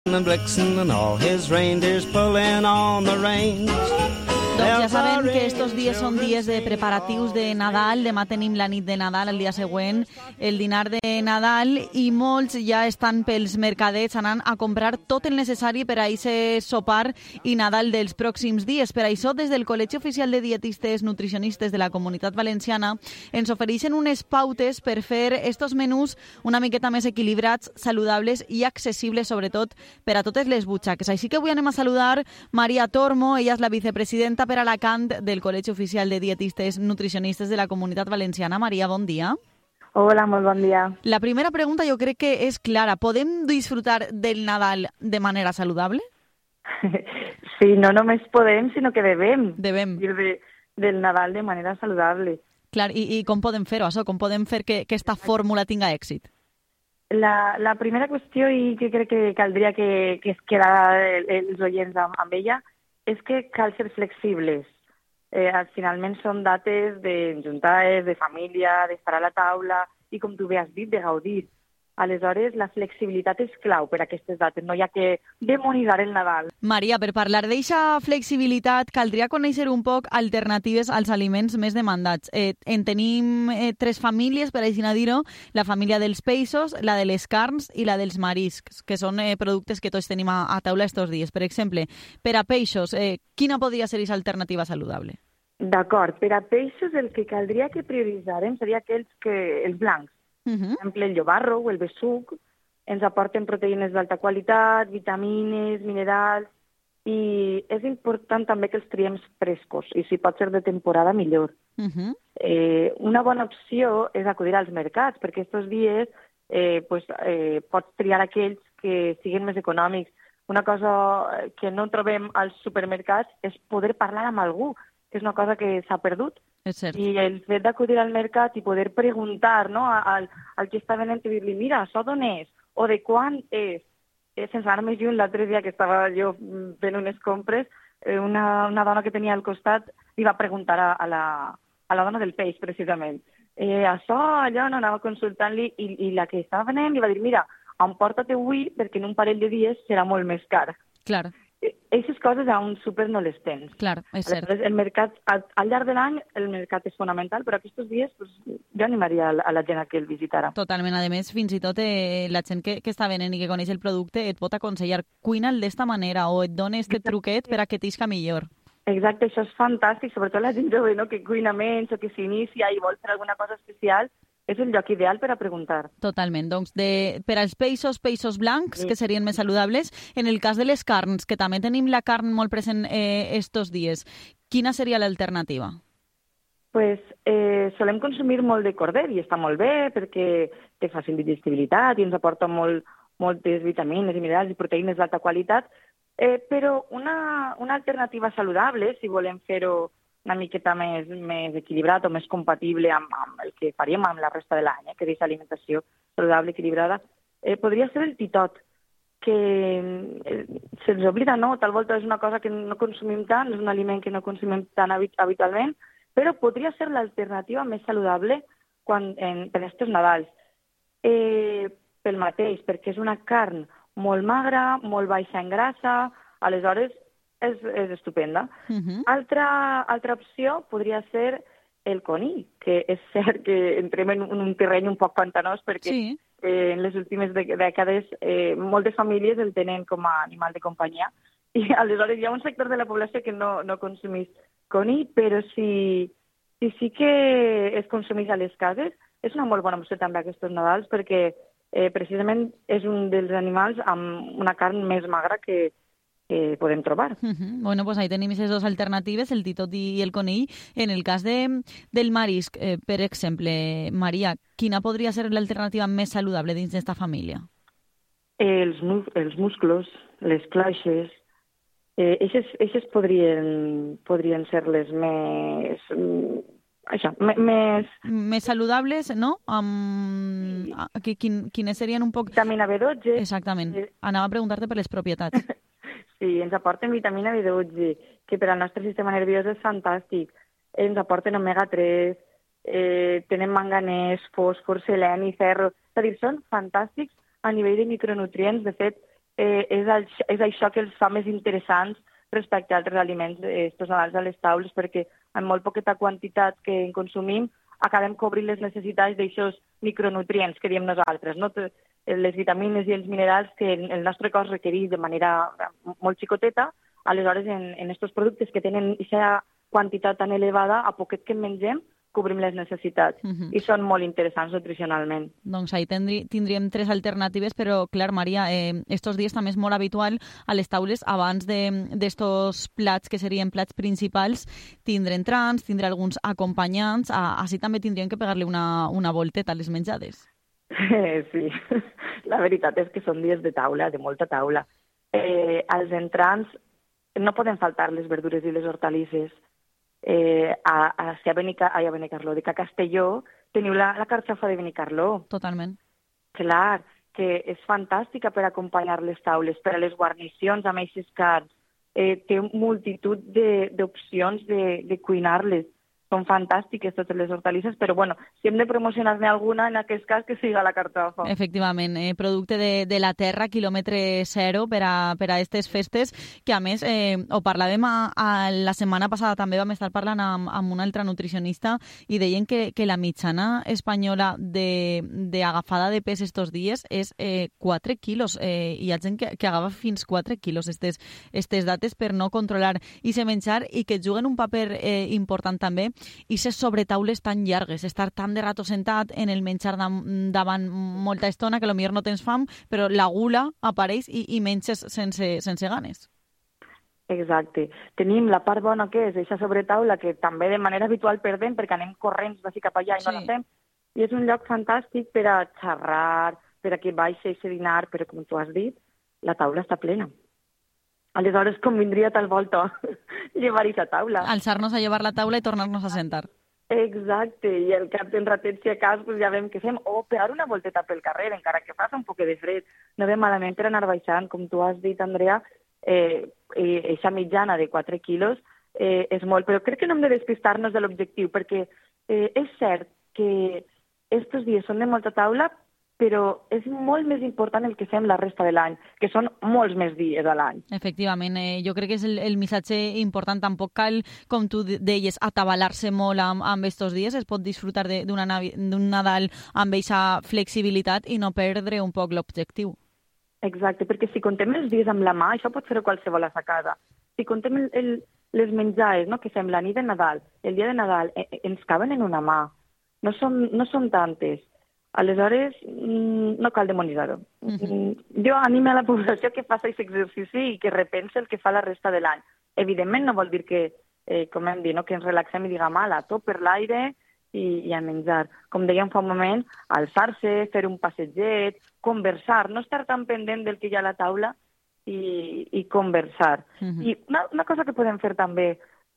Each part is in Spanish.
and Blitzen and all his reindeers pulling on the reins. Doncs ja sabem que estos dies són dies de preparatius de Nadal. Demà tenim la nit de Nadal, el dia següent el dinar de Nadal, i molts ja estan pels mercadets anant a comprar tot el necessari per a aquest sopar i Nadal dels pròxims dies. Per això, des del Col·legi Oficial de Dietistes Nutricionistes de la Comunitat Valenciana ens ofereixen unes pautes per fer estos menús una miqueta més equilibrats, saludables i accessibles, sobretot per a totes les butxaques. Així que avui anem a saludar Maria Tormo. Ella és la vicepresidenta per Alacant del Col·legi Oficial de Dietistes Nutricionistes de la Comunitat Valenciana. Maria, bon dia. Hola, molt bon dia. La primera pregunta jo crec que és clara. Podem disfrutar del Nadal de manera saludable? Sí, no només podem, sinó que devem. Devem. Del Nadal de manera saludable. Clar, i com podem fer-ho, això? Com podem fer que aquesta fórmula tinga èxit? La primera qüestió, i que crec que caldria que es quedara els oients amb ella, és que cal ser flexibles. Finalment són dates d'enjuntar, de família, d'estar a la taula i, com tu bé has dit, de gaudir. Aleshores, la flexibilitat és clau per a aquestes dates. No hi ha que demonitzar el Nadal. Maria, per parlar d'eixa flexibilitat, caldria conèixer un poc alternatives als aliments més demandats. En tenim tres famílies, per així dir-ho: la família dels peixos, la de les carns i la dels mariscs, que són productes que tots tenim a taula estos dies. Per exemple, per a peixos, quina podria ser aquesta alternativa saludable? D'acord. Per a peixos el que caldria que prioritzarem seria els blancs. Per exemple, el llobarro o el besuc ens aporten proteïnes d'alta qualitat, vitamines, minerals, i és important també que els triem frescos, i si pot ser de temporada, millor. Una bona opció és acudir als mercats, perquè aquests dies pots triar aquells que siguin més econòmics. Una cosa que no trobem als supermercats és poder parlar amb algú, que és una cosa que s'ha perdut. És cert. I el fet d'acudir al mercat i poder preguntar, no, al que està venent i dir-li, mira, això d'on és? O de quan és? Sense anar més lluny, l'altre dia que estava jo fent unes compres, una dona que tenia al costat li va preguntar a la dona del peix, precisament. Això, allò, no, anava consultant-li, i la que estava venent li va dir, mira, emporta-te avui perquè en un parell de dies serà molt més car. Clar. Aquestes coses a un súper no les tens. Clar, és cert. El mercat, al llarg de l'any, el mercat és fonamental, però aquests dies jo animaria a la gent a que el visitara. Totalment. A més, fins i tot la gent que està venent i que coneix el producte et pot aconsellar, cuina'l d'esta manera, o et dona este truquet per a que t'isca millor. Exacte, això és fantàstic, sobretot la gent jove, no?, que cuina menys o que s'inicia i vol fer alguna cosa especial. És el lloc ideal per a preguntar. Totalment. Doncs per als peixos blancs, que serien més saludables. En el cas de les carns, que també tenim la carn molt present estos dies, quina seria l'alternativa? Solem consumir molt de corder i està molt bé perquè té fàcil digestibilitat i ens aporta moltes vitamines i minerals i proteïnes d'alta qualitat, però una alternativa saludable, si volem fer-ho una miqueta més equilibrat o més compatible amb el que faríem amb la resta de l'any, que és alimentació saludable, equilibrada, podria ser el titot, que se'ns oblida, no? Tal volta és una cosa que no consumim tant, és un aliment que no consumim tan habitualment, però podria ser l'alternativa més saludable per estos Nadals. Pel mateix, perquè és una carn molt magra, molt baixa en grassa, aleshores és estupenda. Altra opció podria ser el conill, que és cert que entrem en un terreny un poc pantanós perquè en les últimes dècades moltes famílies el tenen com a animal de companyia i aleshores hi ha un sector de la població que no consumís conill, però si sí que es consumís a les cases, és una molt bona opció també aquests Nadals perquè precisament és un dels animals amb una carn més magra que podem trobar. Bueno, pues ahí tenim aquestes dues alternatives, el titot i el conill. En el cas del marisc, per exemple, Maria, quina podria ser l'alternativa més saludable dins d'esta família? Els musclos, les cloixes, eixes podrien ser les més... Això, més saludables, no? Quines serien un poc... Vitamina B12. Exactament. Anava a preguntar-te per les propietats. Sí, ens aporten vitamina B12, que per al nostre sistema nerviós és fantàstic. Ens aporten omega-3, tenen manganès, fòsfor, seleni, ferro... És a dir, són fantàstics a nivell de micronutrients. De fet, és això que els fa més interessants respecte a altres aliments estacionals a les taules, perquè amb molt poqueta quantitat que en consumim acabem cobrint les necessitats d'aquests micronutrients que diem nosaltres, no? Les vitamines i els minerals que el nostre cos requereix de manera molt xicoteta. Aleshores, en aquests productes que tenen aquesta quantitat tan elevada, a poquet que en mengem, cobrim les necessitats. I són molt interessants nutricionalment. Doncs ahí tindríem 3 alternatives, però, clar, Maria, estos dies també és molt habitual a les taules, abans d'estos plats, que serien plats principals, tindre entrants, tindre alguns acompanyants, així també tindríem que pegar-li una volteta a les menjades. Sí, la veritat és que són dies de taula, de molta taula. Als entrants no poden faltar les verdures i les hortalisses. A Benicarló, a Castelló, teniu la carxofa de Benicarló. Totalment. Clar, que és fantàstica per acompanyar les taules, per a les guarnicions amb aquests cards. Té multitud d'opcions de cuinar-les. Són fantàstiques totes les hortalisses, però bueno, si hem de promocionar-ne alguna, en aquest cas que siga la carxofa. Efectivament, producte de la terra, quilòmetre zero per a aquestes festes, que a més, ho parlàvem la setmana passada, també vam estar parlant amb una altra nutricionista i deien que la mitjana espanyola d'agafada de pes estos dies és 4 quilos. Hi ha gent que agafa fins 4 quilos estes dates per no controlar i se menjar, i que juguen un paper important també i ser sobre taules tan llargues, estar tan de rato sentat en el menjar davant molta estona que potser no tens fam, però la gula apareix i menges sense ganes. Exacte. Tenim la part bona que és aquesta sobretaula, que també de manera habitual perdem perquè anem corrents d'ací cap allà i no la fem, i és un lloc fantàstic per a xerrar, per a que baixi a dinar, però com tu has dit, la taula està plena. Aleshores, convindria tal volta llevar aquesta taula. Alçar-nos a llevar la taula i tornar-nos a sentar. Exacte, i el cap d'un ratet, si a cas, ja veiem què fem, o pegar una volteta pel carrer, encara que faci un poc de fred. No ve malament per anar baixant, com tu has dit, Andrea, eixa mitjana de 4 quilos és molt, però crec que no hem de despistar-nos de l'objectiu, perquè és cert que estos dies són de molta taula, però és molt més important el que fem la resta de l'any, que són molts més dies a l'any. Efectivament, jo crec que és el missatge important. Tampoc cal, com tu deies, atabalar-se molt amb estos dies. Es pot disfrutar d'un Nadal amb aquesta flexibilitat i no perdre un poc l'objectiu. Exacte, perquè si contem els dies amb la mà, això pot fer-ho qualsevol a sa casa. Si contem les menjades, no, que fem la nit de Nadal, el dia de Nadal, ens caben en una mà. No són tantes. Aleshores, no cal demonitzar-ho. Jo animo a la població que faci aquest exercici i que repensi el que fa la resta de l'any. Evidentment no vol dir que, com hem dit, no, que ens relaxem i diguem a tot per l'aire i a menjar. Com dèiem fa un moment, alçar-se, fer un passeget, conversar, no estar tan pendent del que hi ha a la taula i conversar. I una cosa que podem fer també,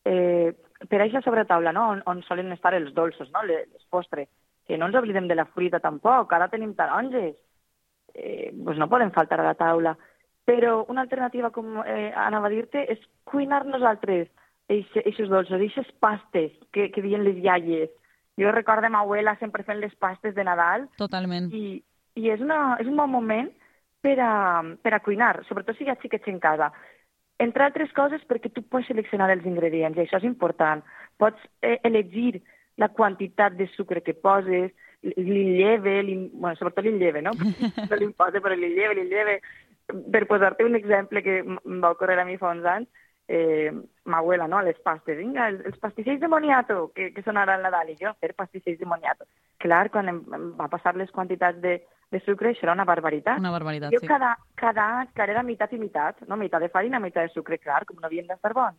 per a aquesta sobretaula, no, on solen estar els dolços, no, les postres, que no ens oblidem de la fruita tampoc, ara tenim taronges, doncs no poden faltar a la taula. Però una alternativa, com anava a dir-te, és cuinar nosaltres aquests dolços, aquestes pastes que diuen les iaies. Jo recordo ma abuela sempre fent les pastes de Nadal. Totalment. I és un bon moment per a cuinar, sobretot si hi ha xiquets en casa. Entre altres coses, perquè tu pots seleccionar els ingredients, i això és important. Pots elegir la quantitat de sucre que poses, l'illeve, bueno, sobretot l'illeve, no? No l'imposa, però l'illeve. Per posar-te un exemple que em va ocórrer a mi fa uns anys, ma abuela, no?, les pastes, vinga, els pastissells de moniato, que són ara al Nadal, i jo fer pastissells de moniato. Clar, quan em va passar les quantitats de sucre, això era una barbaritat. Una barbaritat, jo sí. Cada any era meitat i meitat, no? Meitat de farina, meitat de sucre, clar, com no havien d'estar bons.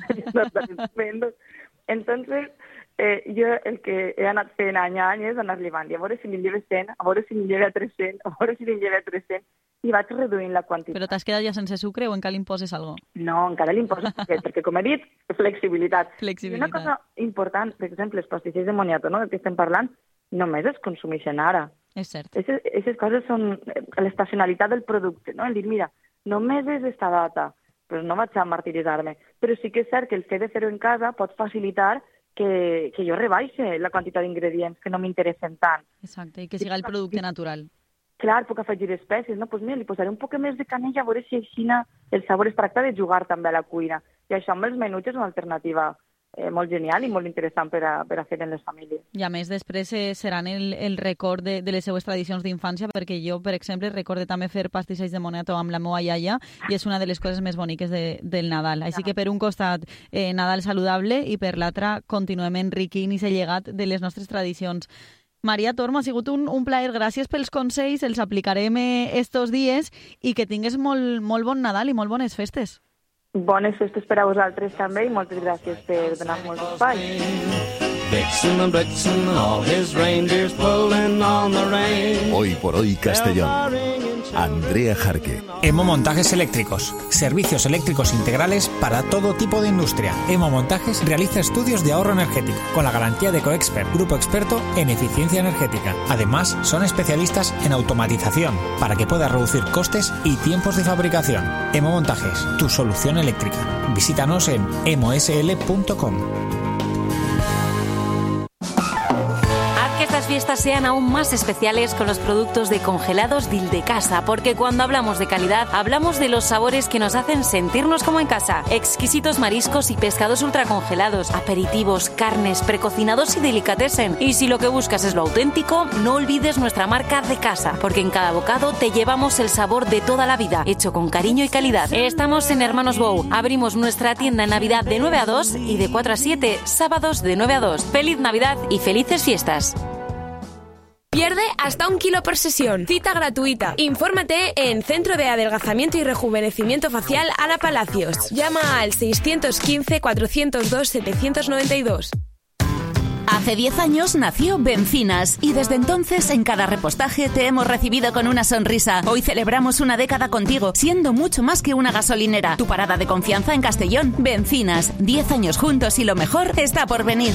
Entonces, jo el que he anat fent any a any és anar llevant, i a veure si li lleve 100, a veure si li lleve a 300, a veure si li lleve a 300, i vaig reduint la quantitat. Però t'has quedat ja sense sucre o encara li imposes alguna cosa? No, encara li imposo perquè com he dit, flexibilitat. Flexibilitat. I una cosa important, per exemple, els pastissells de moniato, no?, que estem parlant, només es consumeixen ara. És cert. Aquestes coses són l'estacionalitat del producte, no? El dir, mira, només és esta data, però no vaig a martiritzar-me. Però sí que és cert que el fet de fer-ho en casa pot facilitar que jo rebaixe la quantitat d'ingredients que no m'interessen tant. Exacte, i que siga el producte natural. clar, puc afegir espècies, no? Doncs mira, li posaré un poc més de canella a veure si així el sabor es tracta de jugar també a la cuina. I això amb els menuts és una alternativa molt genial i molt interessant per a fer en les famílies. I a més després seran el record de les seues tradicions d'infància, perquè jo, per exemple, recorde també fer pastisseis de moniato amb la meva iaia i és una de les coses més boniques del Nadal. Així que per un costat Nadal saludable i per l'altre continuem enriquint i ser llegat de les nostres tradicions. Maria Tormo, ha sigut un plaer. Gràcies pels consells, els aplicarem estos dies i que tingues molt bon Nadal i molt bones festes. Bones festes per a vosaltres també i moltes gràcies per donar-nos espai. Vixen and Blitzen, all his reindeers pulling on the rein. Hoy por hoy Castellón. Andrea Jarque. Emo Montajes Eléctricos. Servicios eléctricos integrales para todo tipo de industria. Emo Montajes realiza estudios de ahorro energético con la garantía de Coexpert, grupo experto en eficiencia energética. Además, son especialistas en automatización para que puedas reducir costes y tiempos de fabricación. Emo Montajes, tu solución eléctrica. Visítanos en emosl.com. Estas fiestas sean aún más especiales con los productos de congelados Dil de Casa, porque cuando hablamos de calidad, hablamos de los sabores que nos hacen sentirnos como en casa. Exquisitos mariscos y pescados ultracongelados, aperitivos, carnes, precocinados y delicatessen. Y si lo que buscas es lo auténtico, no olvides nuestra marca de casa, porque en cada bocado te llevamos el sabor de toda la vida, hecho con cariño y calidad. Estamos en Hermanos Bou. Abrimos nuestra tienda en Navidad de 9 a 2 y de 4 a 7, sábados de 9 a 2. ¡Feliz Navidad y felices fiestas! Pierde hasta 1 kilo por sesión. Cita gratuita. Infórmate en Centro de Adelgazamiento y Rejuvenecimiento Facial Ana Palacios. Llama al 615 402 792. Hace 10 años nació Bencinas y desde entonces en cada repostaje te hemos recibido con una sonrisa. Hoy celebramos una década contigo, siendo mucho más que una gasolinera. Tu parada de confianza en Castellón. Bencinas, 10 años juntos y lo mejor está por venir.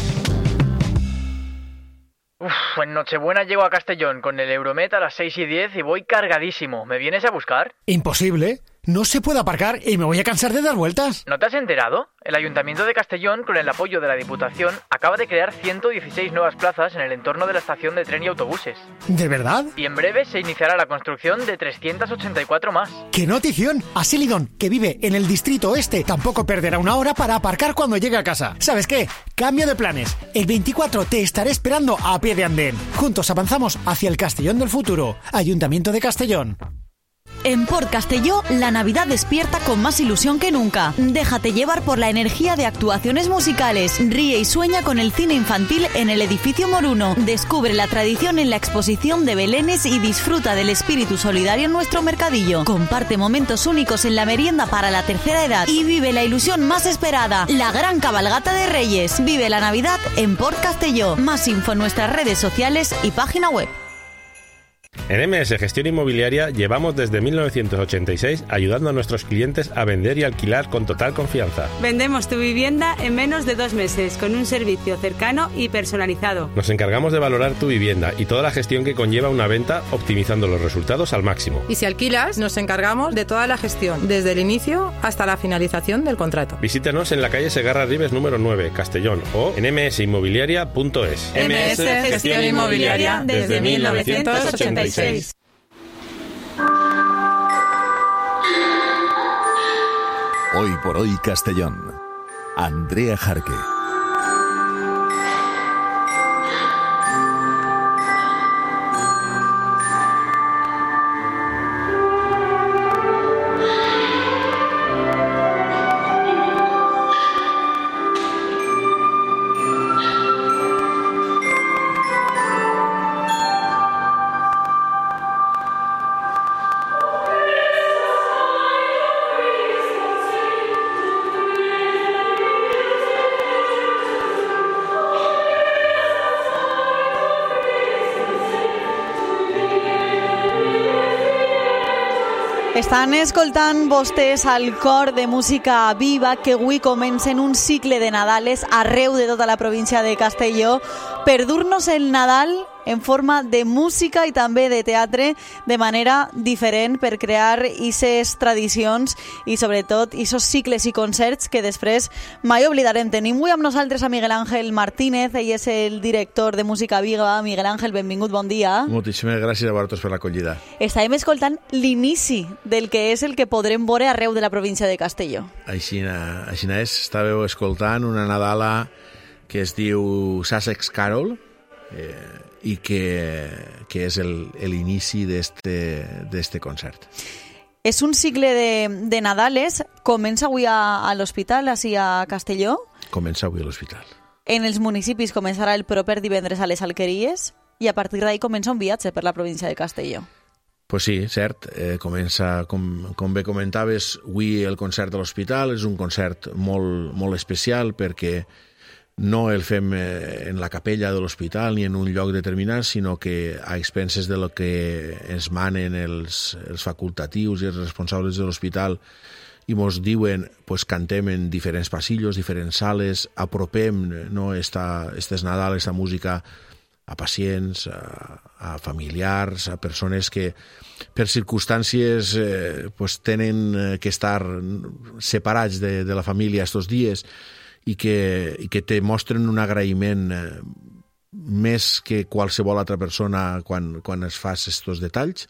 En Nochebuena llego a Castellón con el Euromet a las 6:10 y voy cargadísimo. ¿Me vienes a buscar? Imposible. No se puede aparcar y me voy a cansar de dar vueltas. ¿No te has enterado? El Ayuntamiento de Castellón, con el apoyo de la Diputación, acaba de crear 116 nuevas plazas en el entorno de la estación de tren y autobuses. ¿De verdad? Y en breve se iniciará la construcción de 384 más. ¡Qué notición! Así Lidón, que vive en el Distrito Oeste, tampoco perderá una hora para aparcar cuando llegue a casa. ¿Sabes qué? Cambio de planes. El 24 te estaré esperando a pie de andén. Juntos avanzamos hacia el Castellón del futuro. Ayuntamiento de Castellón. En Port Castelló, la Navidad despierta con más ilusión que nunca. Déjate llevar por la energía de actuaciones musicales. Ríe y sueña con el cine infantil en el edificio Moruno. Descubre la tradición en la exposición de belenes y disfruta del espíritu solidario en nuestro mercadillo. Comparte momentos únicos en la merienda para la tercera edad y vive la ilusión más esperada, la gran cabalgata de Reyes. Vive la Navidad en Port Castelló. Más info en nuestras redes sociales y página web. En MS Gestión Inmobiliaria llevamos desde 1986 ayudando a nuestros clientes a vender y alquilar con total confianza. Vendemos tu vivienda en menos de 2 meses con un servicio cercano y personalizado. Nos encargamos de valorar tu vivienda y toda la gestión que conlleva una venta, optimizando los resultados al máximo. Y si alquilas, nos encargamos de toda la gestión, desde el inicio hasta la finalización del contrato. Visítanos en la calle Segarra Ribes número 9, Castellón, o en msinmobiliaria.es. MS Gestión Inmobiliaria desde 1986. Hoy por hoy Castellón. Andrea Jarque. Estan escoltant vostès al cor de música viva que avui comencen un cicle de Nadales arreu de tota la província de Castelló per dur-nos el Nadal en forma de música i també de teatre de manera diferent per crear aquestes tradicions i sobretot aquests cicles i concerts que després mai oblidarem. Tenim avui amb nosaltres a Miguel Ángel Martínez, ell és el director de Música Viva. Miguel Ángel, benvingut, bon dia. Moltíssimes gràcies a vosaltres per l'acollida. Estàvem escoltant l'inici del que és el que podrem veure arreu de la província de Castelló. Així és, estàveu escoltant una Nadala que es diu Sussex Carol, i que és l'inici d'este concert. És un cicle de Nadales. Comença avui a l'hospital, així a Castelló. Comença avui a l'hospital. En els municipis començarà el proper divendres a les Alqueries i a partir d'ahí comença un viatge per la província de Castelló. Pues sí, cert. Comença, com bé comentaves, avui el concert a l'hospital. És un concert molt, molt especial perquè no el fem en la capella de l'hospital ni en un lloc determinat, sinó que a expenses de lo que ens manen els facultatius i els responsables de l'hospital i mos diuen, pues cantem en diferents passillos, diferents sales, apropem estes Nadal, esta música a pacients, a familiars, a persones que per circumstàncies pues tenen que estar separats de la família estos dies i que te mostren un agraïment més que qualsevol altra persona quan es fas estos detalls.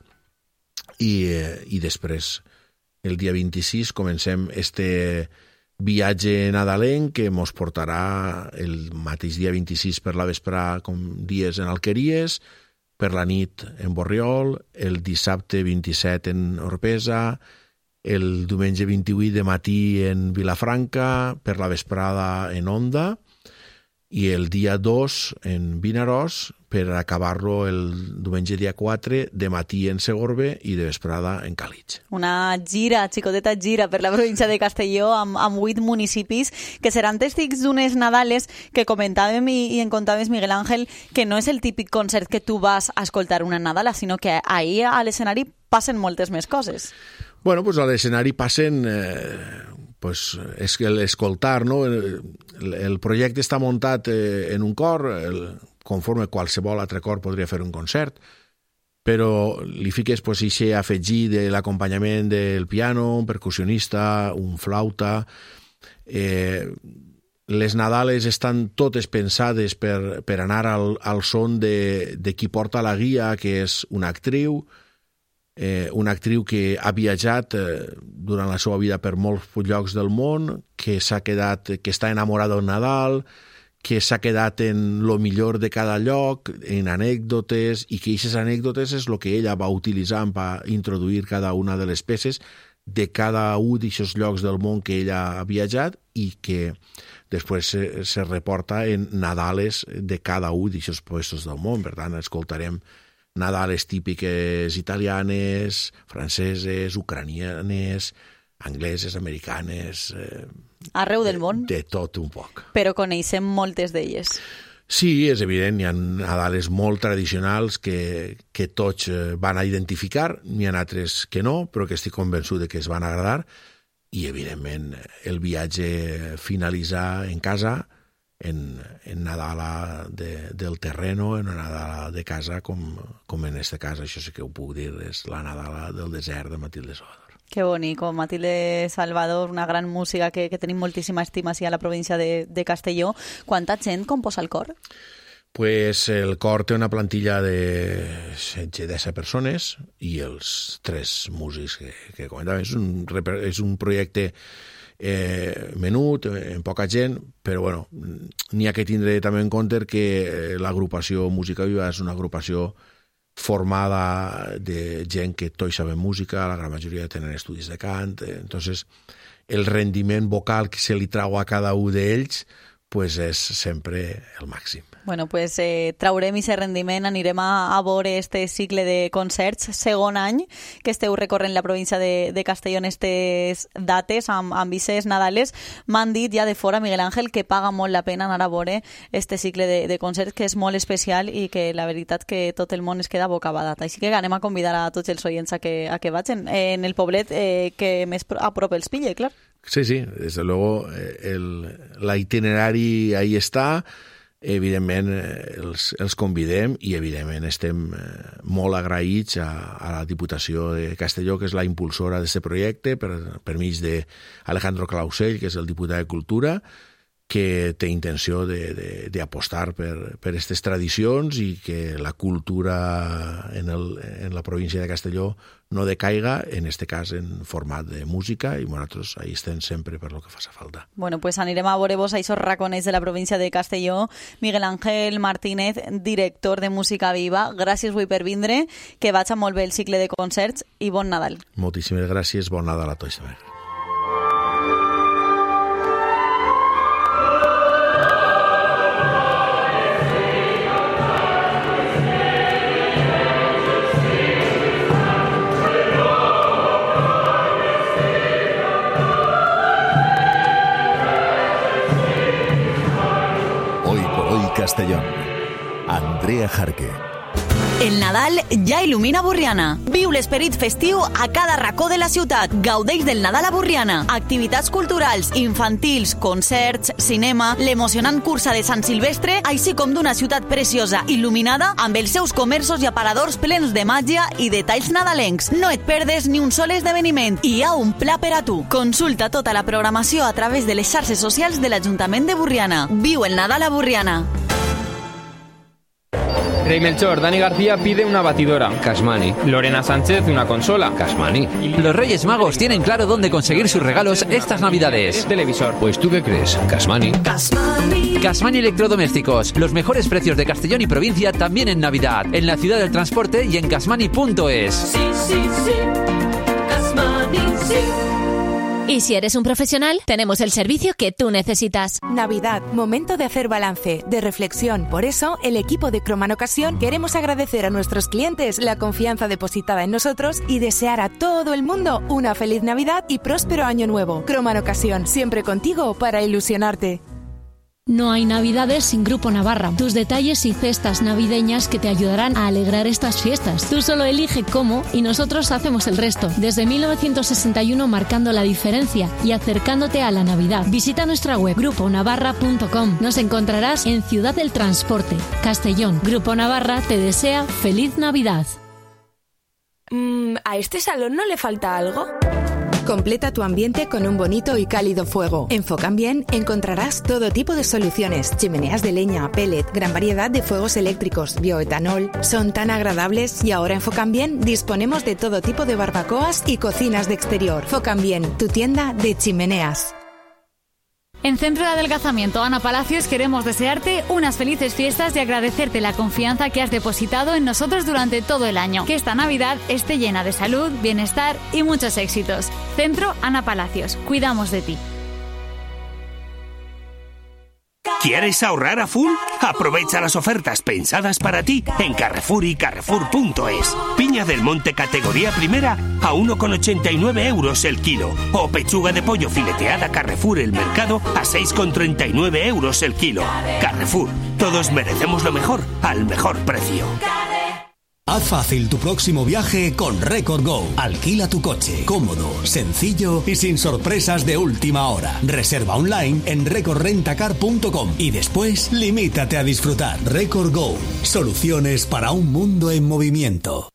I després, el dia 26, comencem este viatge nadalenc que mos portarà el mateix dia 26 per la vesprà com dies en Alqueries, per la nit en Borriol, el dissabte 27 en Orpesa, el diumenge 28 de matí en Vilafranca, per la vesprada en Onda, i el dia 2 en Vinaròs, per acabar-lo el diumenge dia 4 de matí en Segorbe i de vesprada en Càlig. Una gira, xicoteta gira per la província de Castelló amb 8 municipis que seran tèstics d'unes Nadales que comentàvem i en contaves, Miguel Ángel, que no és el típic concert que tu vas a escoltar una Nadala, sinó que ahir a l'escenari passen moltes més coses. Bueno, pues a l'escenari passen, és que l'escoltar, no? El projecte està muntat en un cor, conforme qualsevol altre cor podria fer un concert, però li fiques ixe afegir de l'acompanyament del piano, un percussionista, un flauta. Les Nadales estan totes pensades per anar al son de qui porta la guia, que és una actriu que ha viatjat durant la seva vida per molts llocs del món, que està enamorada del Nadal, que s'ha quedat en lo millor de cada lloc, en anècdotes, i que aquestes anècdotes és el que ella va utilitzar per introduir cada una de les peces de cada un d'aquests llocs del món que ella ha viatjat i que després se reporta en Nadales de cada un d'aquests puestos del món. Per tant, escoltarem Nadales típiques italianes, franceses, ucranianes, angleses, americanes... Arreu del món. De tot un poc. Però coneixem moltes d'elles. Sí, és evident, hi ha Nadales molt tradicionals que tots van a identificar, n'hi ha altres que no, però que estic convençut que es van agradar, i evidentment el viatge finalitzar en casa, en Nadala del terreno, en una Nadala de casa, com en este cas, això sí que ho puc dir, és la Nadala del desert de Matilde Salvador. Que bonic, Matilde Salvador, una gran música que tenim moltíssima estima a la província de Castelló. Quanta gent composa el cor? Pues el cor té una plantilla de 10 persones i els 3 músics que comentàvem. És un projecte menut, en poca gent, però bueno, n'hi ha que tindre també en compte que l'agrupació Música Viva és una agrupació formada de gent que tots saben música, la gran majoria tenen estudis de cant, entonces el rendiment vocal que se li trau a cada un d'ells pues és sempre el màxim. Bueno, pues traurem aquest rendiment, anirem a veure este cicle de concerts, segon any que esteu recorrent la província de Castelló en aquestes dates, amb aquestes Nadales. M'han dit ja de fora, Miguel Ángel, que paga molt la pena anar a veure este cicle de concerts, que és molt especial i que la veritat que tot el món es queda bocabadat. Així que anem a convidar a tots els oients a que vagin en el poblet que més a prop els pille, clar. Sí, desde luego, la itinerari ahí está. evidentment els convidem i evidentment estem molt agraïts a la Diputació de Castelló, que és la impulsora d'aquest projecte, per mig d'Alejandro Clausell, que és el diputat de Cultura, que té intenció d'apostar per aquestes tradicions i que la cultura en la província de Castelló no decaiga, en este cas en format de música, i nosaltres ahí estem sempre per lo que faci falta. Bueno, pues anirem a veure-vos a aquests raconets de la província de Castelló. Miguel Ángel Martínez, director de Música Viva, gràcies avui per vindre, que vaig molt bé el cicle de concerts i bon Nadal. Moltíssimes gràcies, bon Nadal a tots també. Castellón. Andrea Jarque. El Nadal ja il·lumina Borriana. Viu l'esperit festiu a cada racó de la ciutat. Gaudeix del Nadal a Borriana. Activitats culturals, infantils, concerts, cinema, l'emocionant cursa de Sant Silvestre, així com d'una ciutat preciosa il·luminada amb els seus comerços i aparadors plens de màgia i detalls nadalencs. No et perdes ni un sol esdeveniment. Hi ha un pla per a tu. Consulta tota la programació a través de les xarxes socials de l'Ajuntament de Borriana. Viu el Nadal a Borriana. Rey Melchor, Dani García pide una batidora. Cashmani. Lorena Sánchez, una consola. Cashmani. Los Reyes Magos tienen claro dónde conseguir sus regalos estas Navidades. Televisor. Pues ¿tú qué crees? Cashmani. Cashmani Electrodomésticos. Los mejores precios de Castellón y provincia también en Navidad. En la ciudad del transporte y en cashmani.es. Sí. Cashmani, sí. Y si eres un profesional, tenemos el servicio que tú necesitas. Navidad, momento de hacer balance, de reflexión. Por eso, el equipo de Croman Ocasión queremos agradecer a nuestros clientes la confianza depositada en nosotros y desear a todo el mundo una feliz Navidad y próspero año nuevo. Croman Ocasión, siempre contigo para ilusionarte. No hay Navidades sin Grupo Navarra. Tus detalles y cestas navideñas que te ayudarán a alegrar estas fiestas. Tú solo elige cómo y nosotros hacemos el resto. Desde 1961 marcando la diferencia y acercándote a la Navidad. Visita nuestra web gruponavarra.com. Nos encontrarás en Ciudad del Transporte, Castellón. Grupo Navarra te desea feliz Navidad. ¿A este salón no le falta algo? Completa tu ambiente con un bonito y cálido fuego. En Focambien encontrarás todo tipo de soluciones. Chimeneas de leña, pellet, gran variedad de fuegos eléctricos, bioetanol. Son tan agradables y ahora en Focambien disponemos de todo tipo de barbacoas y cocinas de exterior. Focambien, tu tienda de chimeneas. En Centro de Adelgazamiento Ana Palacios queremos desearte unas felices fiestas y agradecerte la confianza que has depositado en nosotros durante todo el año. Que esta Navidad esté llena de salud, bienestar y muchos éxitos. Centro Ana Palacios, cuidamos de ti. ¿Quieres ahorrar a full? Aprovecha las ofertas pensadas para ti en Carrefour y Carrefour.es. Piña del Monte categoría primera a 1,89 euros el kilo. O pechuga de pollo fileteada Carrefour El Mercado a 6,39 euros el kilo. Carrefour, todos merecemos lo mejor al mejor precio. Haz fácil tu próximo viaje con Record Go. Alquila tu coche, cómodo, sencillo y sin sorpresas de última hora. Reserva online en recordrentacar.com y después limítate a disfrutar. Record Go, soluciones para un mundo en movimiento.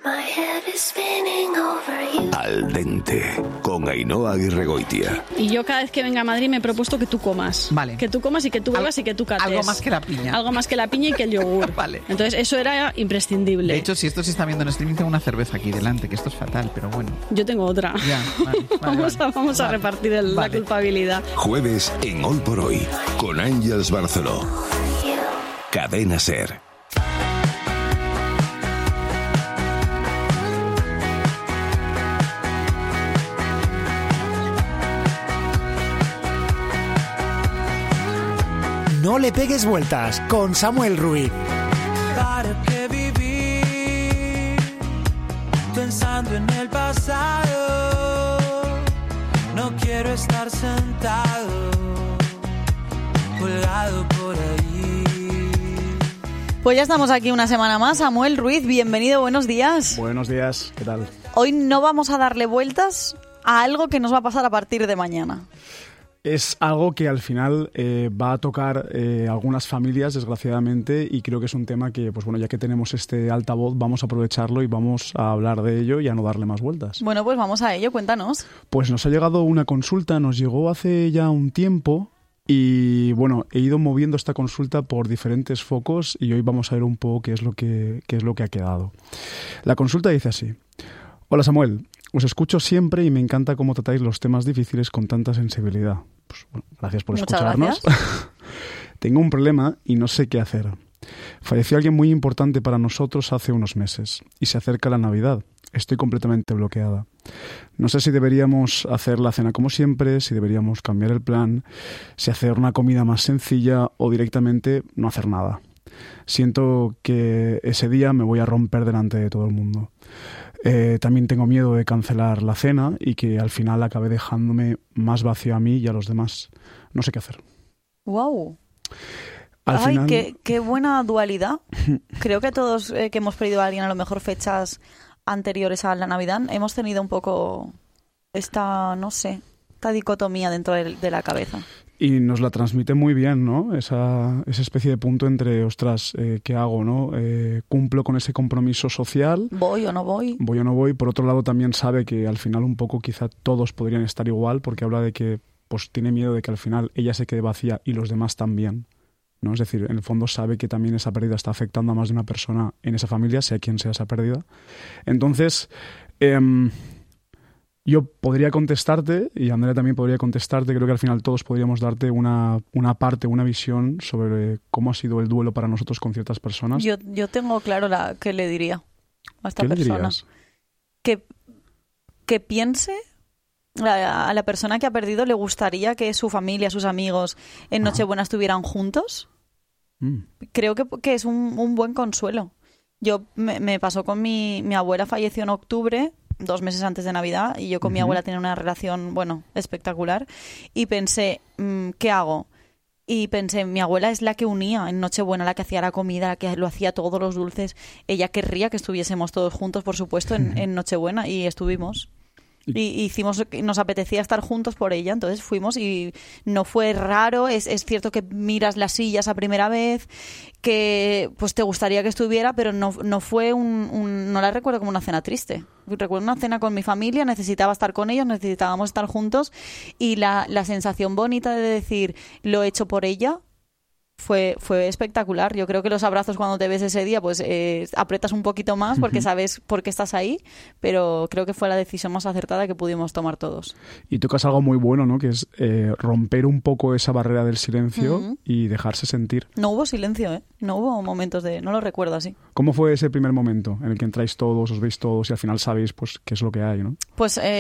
Al dente, con Ainhoa Aguirregoitia. Y yo cada vez que venga a Madrid me he propuesto que tú comas. Vale. Que tú comas y que tú bebas y que tú cates. Algo más que la piña. Algo más que la piña y que el yogur. Vale. Entonces eso era imprescindible. De hecho, si esto se está viendo en streaming, tengo una cerveza aquí delante, que esto es fatal, pero bueno. Yo tengo otra. Ya, vamos a repartir la culpabilidad. Jueves en Hoy por Hoy, con Ángels Barceló. Cadena SER. No le pegues vueltas con Samuel Ruiz. ¿Para qué vivir pensando en el pasado? No quiero estar sentado, colgado por ahí. Pues ya estamos aquí una semana más. Samuel Ruiz, bienvenido, buenos días. Buenos días, ¿qué tal? Hoy no vamos a darle vueltas a algo que nos va a pasar a partir de mañana. es algo que al final va a tocar algunas familias, desgraciadamente, y creo que es un tema que, pues bueno, ya que tenemos este altavoz, vamos a aprovecharlo y vamos a hablar de ello y a no darle más vueltas. Bueno, pues vamos a ello, cuéntanos. Pues nos ha llegado una consulta, nos llegó hace ya un tiempo y, bueno, he ido moviendo esta consulta por diferentes focos y hoy vamos a ver un poco qué es lo que ha quedado. La consulta dice así: Hola Samuel, os escucho siempre y me encanta cómo tratáis los temas difíciles con tanta sensibilidad. Pues, bueno, gracias por escucharnos. Tengo un problema y no sé qué hacer. Falleció alguien muy importante para nosotros hace unos meses y se acerca la Navidad. Estoy completamente bloqueada. No sé si deberíamos hacer la cena como siempre, si deberíamos cambiar el plan, si hacer una comida más sencilla o directamente no hacer nada. Siento que ese día me voy a romper delante de todo el mundo. También tengo miedo de cancelar la cena y que al final acabe dejándome más vacío a mí y a los demás. No sé qué hacer. ¡Wow! Al final... qué buena dualidad. Creo que todos que hemos perdido a alguien, a lo mejor fechas anteriores a la Navidad, hemos tenido un poco esta dicotomía dentro de la cabeza. Y nos la transmite muy bien, ¿no? Esa especie de punto entre, ostras, ¿qué hago, no? ¿Cumplo con ese compromiso social? ¿Voy o no voy? ¿Voy o no voy? Por otro lado, también sabe que al final un poco quizá todos podrían estar igual, porque habla de que pues tiene miedo de que al final ella se quede vacía y los demás también, ¿no? Es decir, en el fondo sabe que también esa pérdida está afectando a más de una persona en esa familia, sea quien sea esa pérdida. Entonces... yo podría contestarte, y Andrea también podría contestarte, creo que al final todos podríamos darte una visión sobre cómo ha sido el duelo para nosotros con ciertas personas. Yo tengo claro que le diría a esta persona. Que piense, a la persona que ha perdido le gustaría que su familia, sus amigos en Nochebuena estuvieran juntos. Creo que es un buen consuelo. Me pasó con mi abuela, falleció en octubre, 2 meses antes de Navidad, y yo con mi abuela tenía una relación, espectacular, y pensé, ¿qué hago? Y pensé, mi abuela es la que unía en Nochebuena, la que hacía la comida, la que lo hacía todos los dulces. Ella querría que estuviésemos todos juntos, por supuesto, en Nochebuena, y estuvimos. Y nos apetecía estar juntos por ella, entonces fuimos y no fue raro. Es cierto que miras las sillas a primera vez, que pues te gustaría que estuviera, pero no fue no la recuerdo como una cena triste. Recuerdo una cena con mi familia, necesitaba estar con ellos, necesitábamos estar juntos, y la sensación bonita de decir, lo he hecho por ella, fue espectacular. Yo creo que los abrazos cuando te ves ese día, pues apretas un poquito más porque sabes por qué estás ahí, pero creo que fue la decisión más acertada que pudimos tomar todos. Y tocas algo muy bueno, ¿no? Que es romper un poco esa barrera del silencio y dejarse sentir. No hubo silencio, no hubo momentos no lo recuerdo así. ¿Cómo fue ese primer momento en el que entráis todos, os veis todos y al final sabéis pues qué es lo que hay, ¿no? Pues a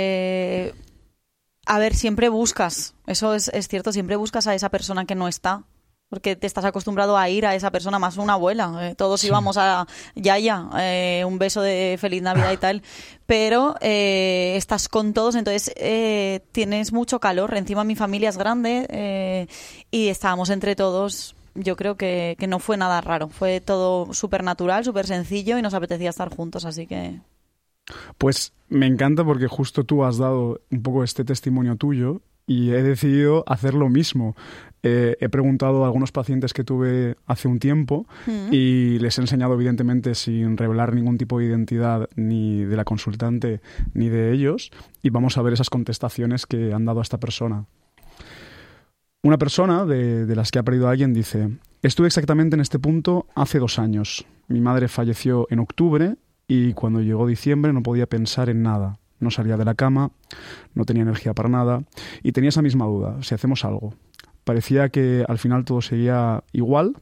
ver, siempre buscas, eso es cierto, siempre buscas a esa persona que no está, porque te estás acostumbrado a ir a esa persona, más una abuela. Todos íbamos a Yaya, un beso de Feliz Navidad y tal, pero estás con todos, entonces tienes mucho calor. Encima mi familia es grande y estábamos entre todos. Yo creo que no fue nada raro, fue todo súper natural, súper sencillo y nos apetecía estar juntos, así que... Pues me encanta porque justo tú has dado un poco este testimonio tuyo y he decidido hacer lo mismo. He preguntado a algunos pacientes que tuve hace un tiempo y les he enseñado, evidentemente, sin revelar ningún tipo de identidad ni de la consultante ni de ellos, y vamos a ver esas contestaciones que han dado a esta persona. Una persona de las que ha perdido a alguien dice: estuve exactamente en este punto hace 2 años. Mi madre falleció en octubre y cuando llegó diciembre no podía pensar en nada. No salía de la cama, no tenía energía para nada y tenía esa misma duda, si hacemos algo. Parecía que al final todo seguía igual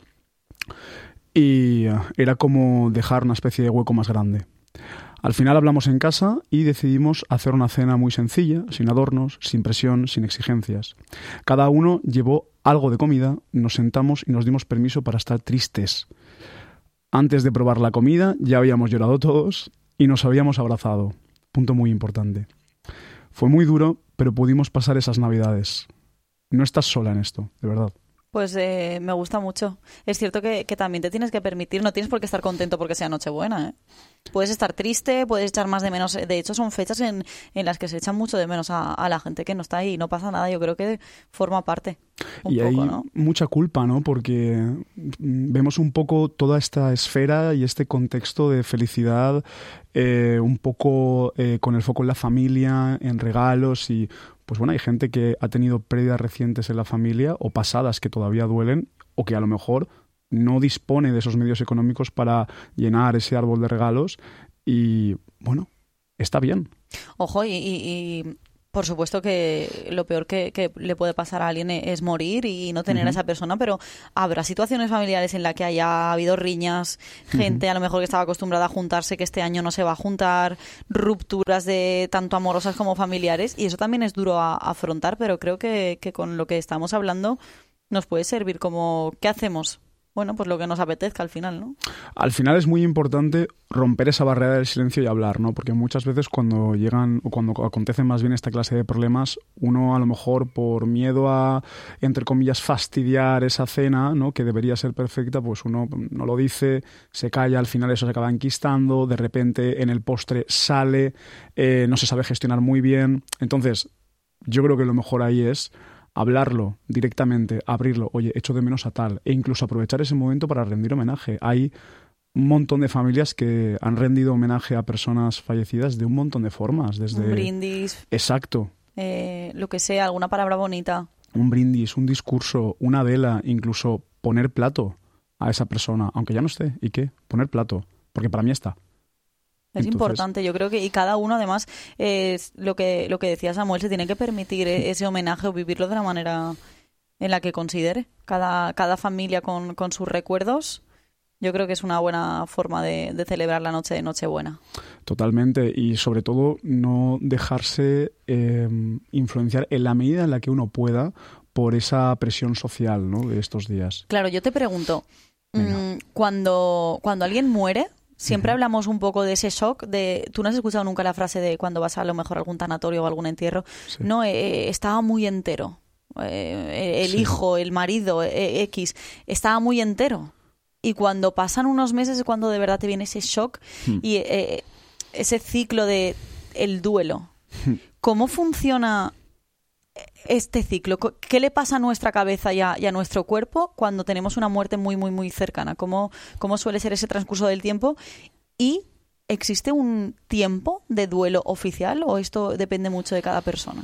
y era como dejar una especie de hueco más grande. Al final hablamos en casa y decidimos hacer una cena muy sencilla, sin adornos, sin presión, sin exigencias. Cada uno llevó algo de comida, nos sentamos y nos dimos permiso para estar tristes. Antes de probar la comida ya habíamos llorado todos y nos habíamos abrazado. Punto muy importante. Fue muy duro, pero pudimos pasar esas Navidades. No estás sola en esto, de verdad. Pues me gusta mucho. Es cierto que también te tienes que permitir, no tienes por qué estar contento porque sea Nochebuena, ¿eh? Puedes estar triste, puedes echar más de menos. De hecho, son fechas en las que se echan mucho de menos a la gente que no está ahí y no pasa nada. Yo creo que forma parte un y poco, hay ¿no? mucha culpa, ¿no? Porque vemos un poco toda esta esfera y este contexto de felicidad un poco con el foco en la familia, en regalos y... Pues bueno, hay gente que ha tenido pérdidas recientes en la familia o pasadas que todavía duelen o que a lo mejor no dispone de esos medios económicos para llenar ese árbol de regalos y, bueno, está bien. Ojo, y por supuesto que lo peor que le puede pasar a alguien es morir y no tener a esa persona, pero habrá situaciones familiares en las que haya habido riñas, gente a lo mejor que estaba acostumbrada a juntarse que este año no se va a juntar, rupturas de tanto amorosas como familiares, y eso también es duro a afrontar, pero creo que con lo que estamos hablando nos puede servir como ¿qué hacemos? Bueno, pues lo que nos apetezca al final, ¿no? Al final es muy importante romper esa barrera del silencio y hablar, ¿no? Porque muchas veces cuando llegan o cuando acontecen más bien esta clase de problemas, uno a lo mejor por miedo a, entre comillas, fastidiar esa cena, ¿no? Que debería ser perfecta, pues uno no lo dice, se calla, al final eso se acaba enquistando, de repente en el postre sale, no se sabe gestionar muy bien. Entonces, yo creo que lo mejor ahí es hablarlo directamente, abrirlo, oye, echo de menos a tal, e incluso aprovechar ese momento para rendir homenaje. Hay un montón de familias que han rendido homenaje a personas fallecidas de un montón de formas. Desde un brindis. Exacto. Lo que sea, alguna palabra bonita. Un brindis, un discurso, una vela, incluso poner plato a esa persona, aunque ya no esté. ¿Y qué? Poner plato, porque para mí está. Es importante, yo creo que, y cada uno además, es lo que decía Samuel, se tiene que permitir ese homenaje o vivirlo de la manera en la que considere. Cada familia con sus recuerdos, yo creo que es una buena forma de celebrar la noche de Nochebuena. Totalmente, y sobre todo no dejarse influenciar en la medida en la que uno pueda por esa presión social, ¿no? De estos días. Claro, yo te pregunto, cuando alguien muere, siempre hablamos un poco de ese shock de... ¿Tú no has escuchado nunca la frase de cuando vas a lo mejor a algún tanatorio o algún entierro? Sí. No, estaba muy entero. El hijo, el marido, X, estaba muy entero. Y cuando pasan unos meses es cuando de verdad te viene ese shock y ese ciclo de el duelo. ¿Cómo funciona este ciclo? ¿Qué le pasa a nuestra cabeza y a nuestro cuerpo cuando tenemos una muerte muy, muy, muy cercana? ¿Cómo suele ser ese transcurso del tiempo? ¿Y existe un tiempo de duelo oficial o esto depende mucho de cada persona?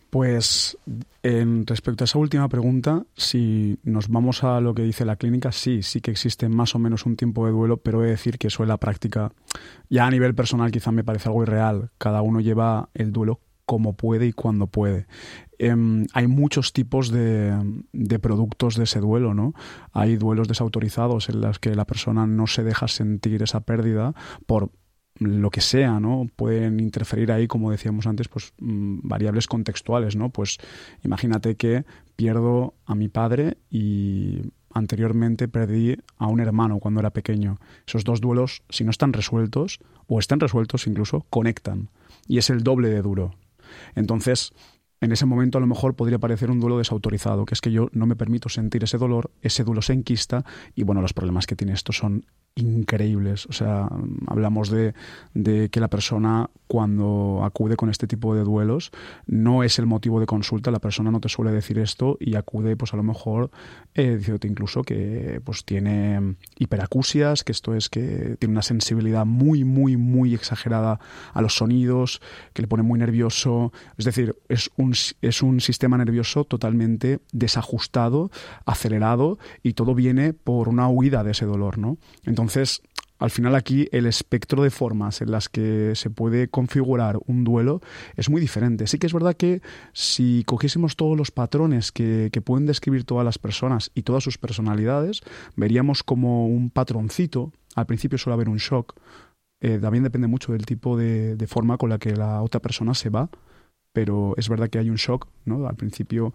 Pues respecto a esa última pregunta, si nos vamos a lo que dice la clínica, sí que existe más o menos un tiempo de duelo, pero he de decir que eso en la práctica, ya a nivel personal quizá me parece algo irreal. Cada uno lleva el duelo como puede y cuando puede. Hay muchos tipos de productos de ese duelo, ¿no? Hay duelos desautorizados en los que la persona no se deja sentir esa pérdida por lo que sea, ¿no? Pueden interferir ahí, como decíamos antes, pues variables contextuales, ¿no? Pues imagínate que pierdo a mi padre y anteriormente perdí a un hermano cuando era pequeño. Esos dos duelos, si no están resueltos, o están resueltos incluso, conectan. Y es el doble de duro. Entonces, en ese momento a lo mejor podría parecer un duelo desautorizado, que es que yo no me permito sentir ese dolor, ese duelo se enquista y bueno, los problemas que tiene esto son increíbles. O sea, hablamos de que la persona cuando acude con este tipo de duelos no es el motivo de consulta, la persona no te suele decir esto y acude pues a lo mejor diciéndote incluso que pues tiene hiperacusias, que esto es que tiene una sensibilidad muy, muy, muy exagerada a los sonidos, que le pone muy nervioso. Es decir, es un sistema nervioso totalmente desajustado, acelerado y todo viene por una huida de ese dolor, ¿no? Entonces, al final aquí el espectro de formas en las que se puede configurar un duelo es muy diferente. Sí que es verdad que si cogiésemos todos los patrones que pueden describir todas las personas y todas sus personalidades, veríamos como un patroncito. Al principio suele haber un shock. También depende mucho del tipo de forma con la que la otra persona se va, pero es verdad que hay un shock, ¿no? Al principio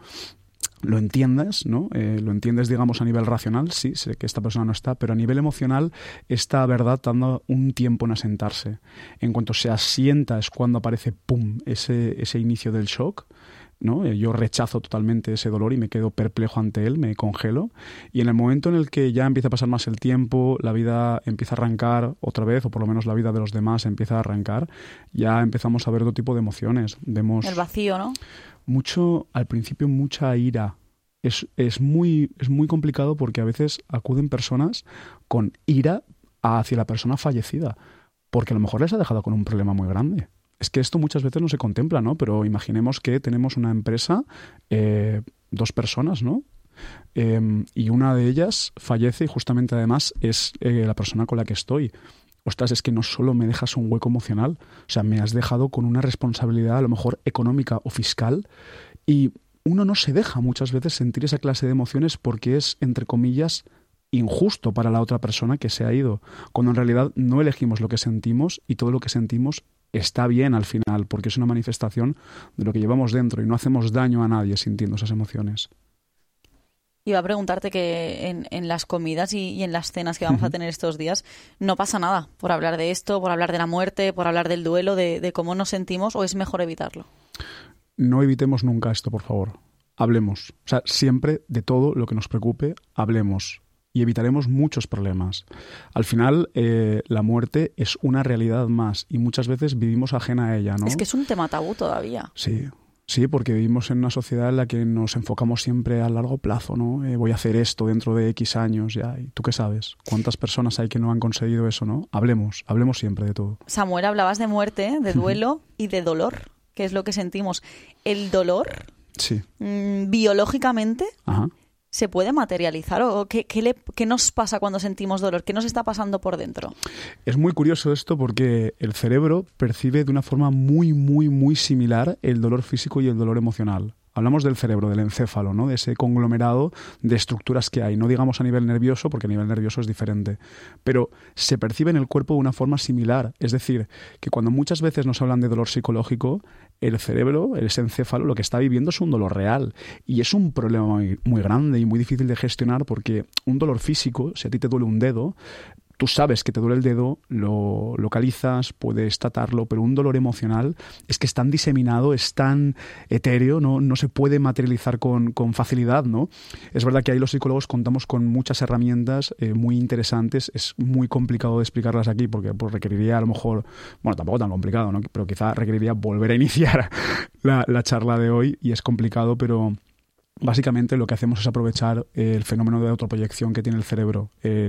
lo entiendes, ¿no? Lo entiendes, digamos, a nivel racional, sí, sé que esta persona no está, pero a nivel emocional esta verdad tarda un tiempo en asentarse. En cuanto se asienta es cuando aparece, ¡pum!, ese inicio del shock. ¿no? Yo rechazo totalmente ese dolor y me quedo perplejo ante él, me congelo. Y en el momento en el que ya empieza a pasar más el tiempo, la vida empieza a arrancar otra vez, o por lo menos la vida de los demás empieza a arrancar, ya empezamos a ver otro tipo de emociones. Vemos el vacío, ¿no? Al principio mucha ira. Es muy complicado porque a veces acuden personas con ira hacia la persona fallecida, porque a lo mejor les ha dejado con un problema muy grande. Es que esto muchas veces no se contempla, ¿no? Pero imaginemos que tenemos una empresa, 2 personas, ¿no? Y una de ellas fallece y justamente además es la persona con la que estoy. Ostras, es que no solo me dejas un hueco emocional, o sea, me has dejado con una responsabilidad a lo mejor económica o fiscal, y uno no se deja muchas veces sentir esa clase de emociones porque es, entre comillas, injusto para la otra persona que se ha ido, cuando en realidad no elegimos lo que sentimos y todo lo que sentimos está bien al final, porque es una manifestación de lo que llevamos dentro y no hacemos daño a nadie sintiendo esas emociones. Iba a preguntarte que en las comidas y en las cenas que vamos a tener estos días no pasa nada por hablar de esto, por hablar de la muerte, por hablar del duelo, de cómo nos sentimos, ¿o es mejor evitarlo? No evitemos nunca esto, por favor. Hablemos. O sea, siempre de todo lo que nos preocupe, hablemos. Y evitaremos muchos problemas. Al final, la muerte es una realidad más y muchas veces vivimos ajena a ella, ¿no? Es que es un tema tabú todavía. Sí, porque vivimos en una sociedad en la que nos enfocamos siempre a largo plazo, ¿no? Voy a hacer esto dentro de X años ya. ¿Y tú qué sabes? ¿Cuántas personas hay que no han conseguido eso, no? Hablemos siempre de todo. Samuel, hablabas de muerte, de duelo y de dolor, que es lo que sentimos. El dolor, sí. Biológicamente, Ajá. ¿se puede materializar? ¿O qué nos pasa cuando sentimos dolor? ¿Qué nos está pasando por dentro? Es muy curioso esto porque el cerebro percibe de una forma muy, muy, muy similar el dolor físico y el dolor emocional. Hablamos del cerebro, del encéfalo, ¿no? De ese conglomerado de estructuras que hay. No digamos a nivel nervioso, porque a nivel nervioso es diferente. Pero se percibe en el cuerpo de una forma similar. Es decir, que cuando muchas veces nos hablan de dolor psicológico, el cerebro, ese encéfalo, lo que está viviendo es un dolor real. Y es un problema muy, muy grande y muy difícil de gestionar porque un dolor físico, si a ti te duele un dedo, tú sabes que te duele el dedo, lo localizas, puedes tratarlo, pero un dolor emocional es que es tan diseminado, es tan etéreo, no se puede materializar con facilidad, ¿no? Es verdad que ahí los psicólogos contamos con muchas herramientas muy interesantes, es muy complicado de explicarlas aquí porque pues, requeriría a lo mejor, bueno, tampoco tan complicado, ¿no? Pero quizá requeriría volver a iniciar la charla de hoy y es complicado, pero básicamente lo que hacemos es aprovechar el fenómeno de autoproyección que tiene el cerebro,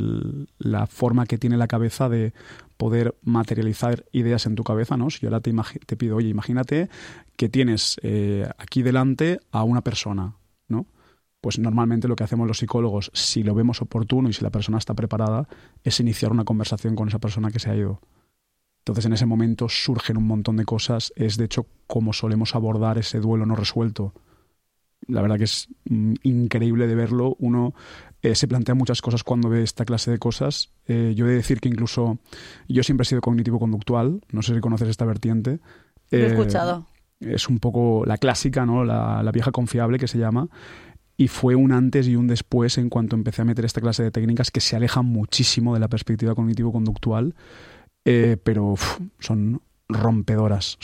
la forma que tiene la cabeza de poder materializar ideas en tu cabeza, ¿no? Si yo ahora te pido, oye, imagínate que tienes aquí delante a una persona, ¿no? Pues normalmente lo que hacemos los psicólogos, si lo vemos oportuno y si la persona está preparada, es iniciar una conversación con esa persona que se ha ido. Entonces en ese momento surgen un montón de cosas, es de hecho como solemos abordar ese duelo no resuelto. La verdad que es increíble de verlo. Uno se plantea muchas cosas cuando ve esta clase de cosas. Yo he de decir que incluso yo siempre he sido cognitivo-conductual. No sé si conoces esta vertiente. Lo he escuchado. Es un poco la clásica, ¿no? La vieja confiable que se llama. Y fue un antes y un después en cuanto empecé a meter esta clase de técnicas que se alejan muchísimo de la perspectiva cognitivo-conductual, pero son rompedoras,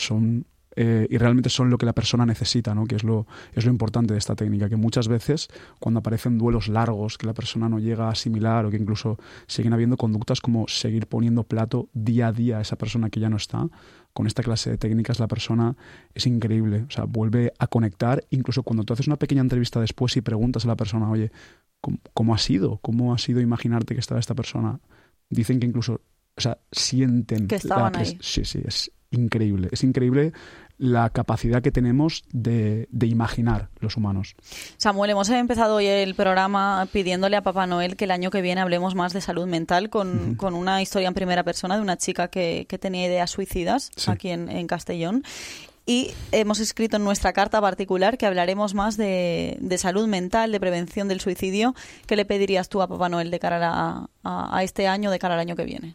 y realmente son lo que la persona necesita, ¿no? Que es lo importante de esta técnica, que muchas veces cuando aparecen duelos largos que la persona no llega a asimilar o que incluso siguen habiendo conductas como seguir poniendo plato día a día a esa persona que ya no está, con esta clase de técnicas la persona es increíble, o sea, vuelve a conectar. Incluso cuando tú haces una pequeña entrevista después y preguntas a la persona, oye, ¿cómo ha sido? ¿Cómo ha sido imaginarte que estaba esta persona? Dicen que incluso, o sea, sienten que estaban ahí. Sí, es increíble. Es increíble la capacidad que tenemos de imaginar los humanos. Samuel, hemos empezado hoy el programa pidiéndole a Papá Noel que el año que viene hablemos más de salud mental con una historia en primera persona de una chica que tenía ideas suicidas aquí en Castellón. Y hemos escrito en nuestra carta particular que hablaremos más de salud mental, de prevención del suicidio. ¿Qué le pedirías tú a Papá Noel de cara a este año, de cara al año que viene?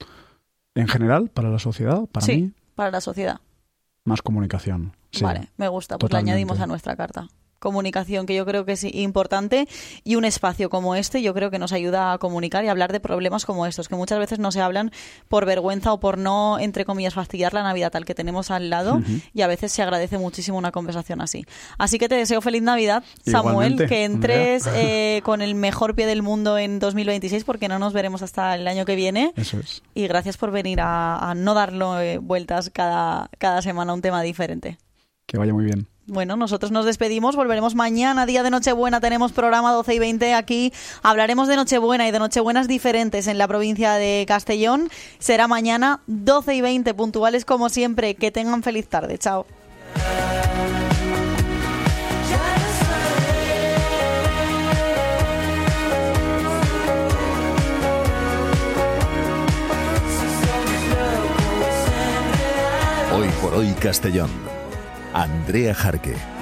¿En general? ¿Para la sociedad? ¿Para mí? Para la sociedad. Más comunicación. Sí, vale, me gusta. Pues totalmente. Le añadimos a nuestra carta. comunicación que yo creo que es importante, y un espacio como este yo creo que nos ayuda a comunicar y a hablar de problemas como estos, que muchas veces no se hablan por vergüenza o por no, entre comillas, fastidiar la Navidad al que tenemos al lado, y a veces se agradece muchísimo una conversación así. Así que te deseo feliz Navidad, Samuel, igualmente, que entres con el mejor pie del mundo en 2026, porque no nos veremos hasta el año que viene. Eso es. Y gracias por venir a no darlo vueltas cada semana a un tema diferente. Que vaya muy bien. Bueno, nosotros nos despedimos, volveremos mañana, día de Nochebuena, tenemos programa 12 y 20 aquí, hablaremos de Nochebuena y de Nochebuenas diferentes en la provincia de Castellón. Será mañana 12 y 20, puntuales como siempre. Que tengan feliz tarde, chao. Hoy por hoy Castellón. Andrea Jarque.